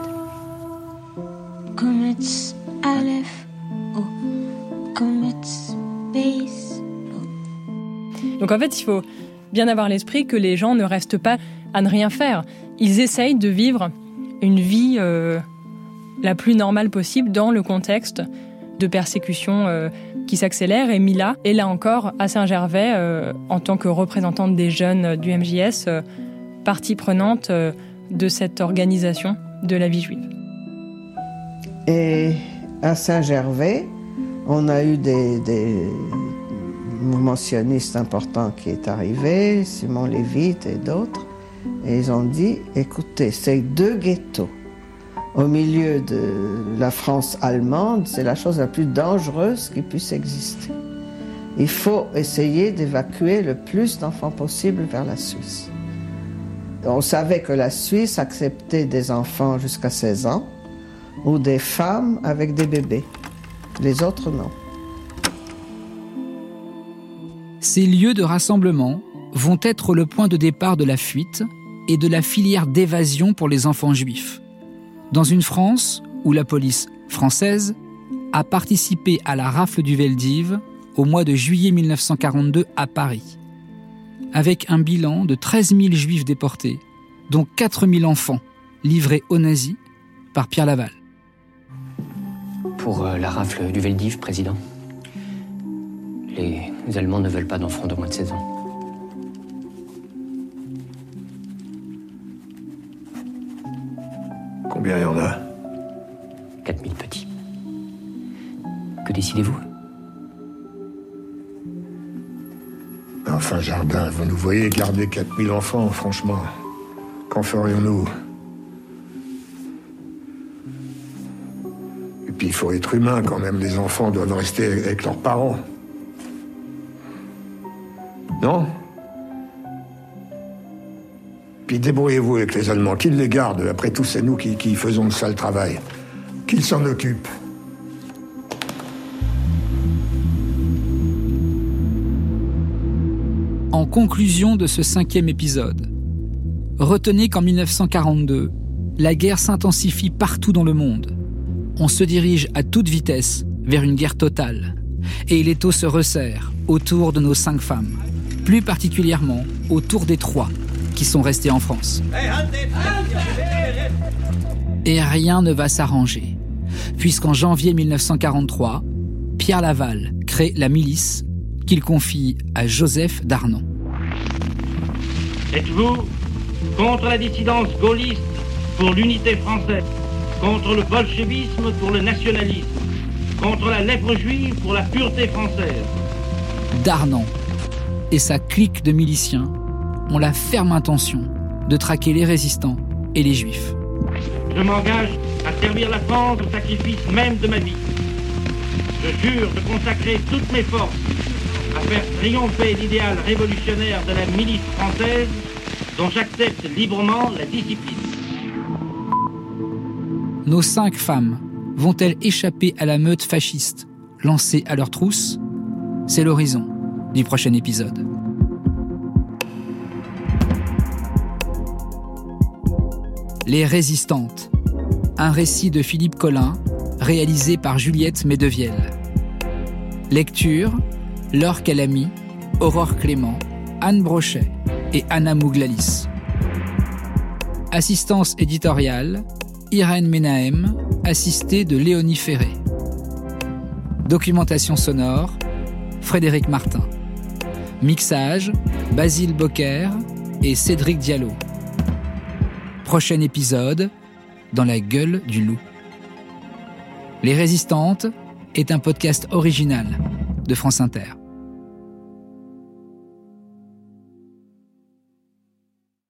Kometz Aleph, O. Kometz Beis, O. Donc en fait, il faut bien avoir l'esprit que les gens ne restent pas à ne rien faire. Ils essayent de vivre une vie euh, la plus normale possible dans le contexte de persécution euh, qui s'accélère. Et Mila est là encore à Saint-Gervais euh, en tant que représentante des jeunes du M J S, euh, partie prenante euh, de cette organisation de la vie juive. Et à Saint-Gervais, on a eu des, des mouvements sionistes importants qui est arrivé, Simon Lévite et d'autres, et ils ont dit, écoutez, ces deux ghettos au milieu de la France allemande, c'est la chose la plus dangereuse qui puisse exister. Il faut essayer d'évacuer le plus d'enfants possible vers la Suisse. On savait que la Suisse acceptait des enfants jusqu'à seize ans ou des femmes avec des bébés. Les autres, non. Ces lieux de rassemblement vont être le point de départ de la fuite et de la filière d'évasion pour les enfants juifs. Dans une France où la police française a participé à la rafle du Veldiv au mois de juillet mille neuf cent quarante-deux à Paris, avec un bilan de treize mille juifs déportés, dont quatre mille enfants livrés aux nazis par Pierre Laval. Pour euh, la rafle du Veldiv, président, les, les Allemands ne veulent pas d'enfants de moins de seize ans. Combien il y en a? quatre mille petits. Que décidez-vous? Enfin, Jardin, vous nous voyez garder quatre mille enfants, franchement. Qu'en ferions-nous? Et puis, il faut être humain quand même. Les enfants doivent rester avec leurs parents. Non? Puis débrouillez-vous avec les Allemands, qu'ils les gardent. Après tout, c'est nous qui, qui faisons le sale travail. Qu'ils s'en occupent. En conclusion de ce cinquième épisode, retenez qu'en mille neuf cent quarante-deux, la guerre s'intensifie partout dans le monde. On se dirige à toute vitesse vers une guerre totale. Et l'étau se resserre autour de nos cinq femmes, plus particulièrement autour des trois qui sont restés en France. Et rien ne va s'arranger, puisqu'en janvier mille neuf cent quarante-trois, Pierre Laval crée la milice qu'il confie à Joseph Darnan. Êtes-vous contre la dissidence gaulliste pour l'unité française, contre le bolchevisme pour le nationalisme, contre la lèpre juive pour la pureté française? Darnan et sa clique de miliciens ont la ferme intention de traquer les résistants et les juifs. Je m'engage à servir la France au sacrifice même de ma vie. Je jure de consacrer toutes mes forces à faire triompher l'idéal révolutionnaire de la milice française dont j'accepte librement la discipline. Nos cinq femmes vont-elles échapper à la meute fasciste lancée à leur trousse? C'est l'horizon du prochain épisode. Les résistantes, un récit de Philippe Collin, réalisé par Juliette Medevielle. Lecture, Laure Calamy, Aurore Clément, Anne Brochet et Anna Mouglalis. Assistance éditoriale, Irène Menahem, assistée de Léonie Ferré. Documentation sonore, Frédéric Martin. Mixage, Basile Bocquer et Cédric Diallo. Prochain épisode, dans la gueule du loup. Les Résistantes est un podcast original de France Inter.